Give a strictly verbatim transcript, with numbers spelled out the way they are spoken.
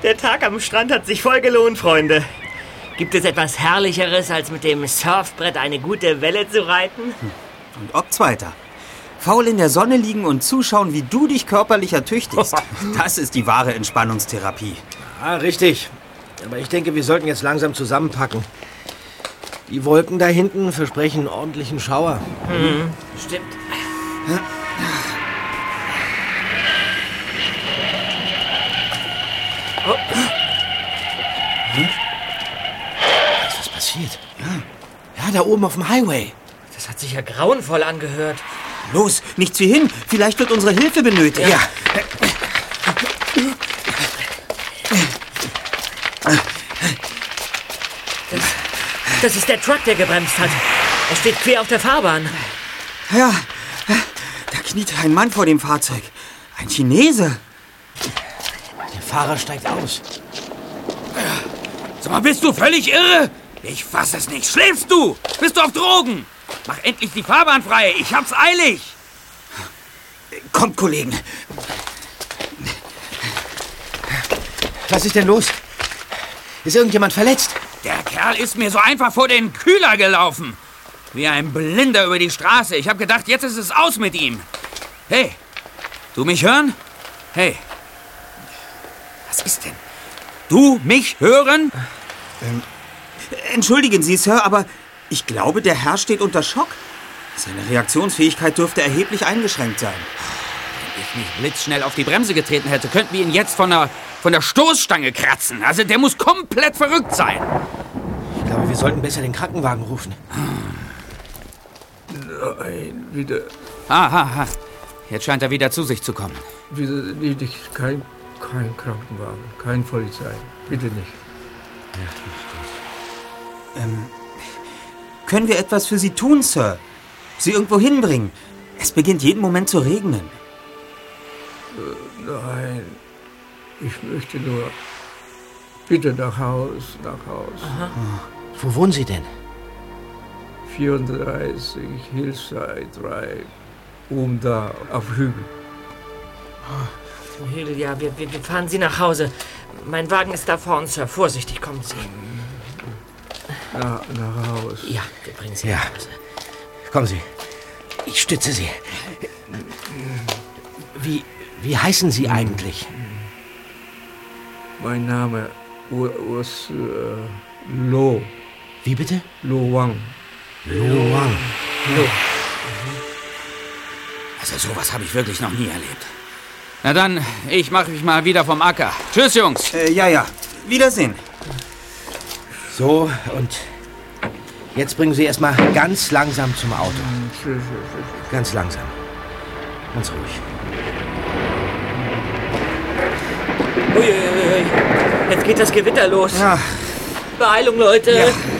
Der Tag am Strand hat sich voll gelohnt, Freunde. Gibt es etwas Herrlicheres, als mit dem Surfbrett eine gute Welle zu reiten? Und ob Zweiter. Faul in der Sonne liegen und zuschauen, wie du dich körperlich ertüchtigst. Das ist die wahre Entspannungstherapie. Ah, richtig. Aber ich denke, wir sollten jetzt langsam zusammenpacken. Die Wolken da hinten versprechen einen ordentlichen Schauer. Mhm, stimmt. Oh. Hm? Da ist was passiert. Ja. ja, da oben auf dem Highway. Das hat sich ja grauenvoll angehört. Los, nichts wie hin. Vielleicht wird unsere Hilfe benötigt. Ja. Das, das ist der Truck, der gebremst hat. Er steht quer auf der Fahrbahn. Ja, da kniet ein Mann vor dem Fahrzeug. Ein Chinese. Der Fahrer steigt aus. Sag mal, bist du völlig irre? Ich fass es nicht. Schläfst du? Bist du auf Drogen? Mach endlich die Fahrbahn frei. Ich hab's eilig. Kommt, Kollegen. Was ist denn los? Ist irgendjemand verletzt? Der Kerl ist mir so einfach vor den Kühler gelaufen. Wie ein Blinder über die Straße. Ich hab gedacht, jetzt ist es aus mit ihm. Hey, du mich hören? Hey. Was ist denn? Du mich hören? Ähm, entschuldigen Sie, Sir, aber ich glaube, der Herr steht unter Schock. Seine Reaktionsfähigkeit dürfte erheblich eingeschränkt sein. Wenn ich nicht blitzschnell auf die Bremse getreten hätte, könnten wir ihn jetzt von der, von der Stoßstange kratzen. Also der muss komplett verrückt sein. Ich glaube, wir sollten besser den Krankenwagen rufen. Nein, wieder... Aha, jetzt scheint er wieder zu sich zu kommen. Wieder nicht, kein, kein Krankenwagen, kein Polizei. Bitte nicht. Ja, ähm, können wir etwas für Sie tun, Sir? Sie irgendwo hinbringen? Es beginnt jeden Moment zu regnen. Äh, nein, ich möchte nur... Bitte nach Haus, nach Haus. Aha. Wo wohnen Sie denn? vierunddreißig Hillside Drive. Oben da, auf Hügel. Oh, Hügel, ja, wir, wir, wir fahren Sie nach Hause. Mein Wagen ist da vor uns, Sir. Vorsichtig, kommen Sie. Na, nach Hause. Ja, wir bringen Sie ja. nach Hause. Kommen Sie. Ich stütze Sie. Wie, wie heißen Sie eigentlich? Mein Name ist äh, Lo. Wie bitte? Lo Wang. Lo Wang. Lo. Also sowas habe ich wirklich noch nie erlebt. Na dann, ich mache mich mal wieder vom Acker. Tschüss, Jungs. Äh, ja, ja. Wiedersehen. So, und jetzt bringen Sie erstmal ganz langsam zum Auto. Ganz langsam. Ganz ruhig. Uiuiui. Jetzt geht das Gewitter los. Ja. Beeilung, Leute. Ja.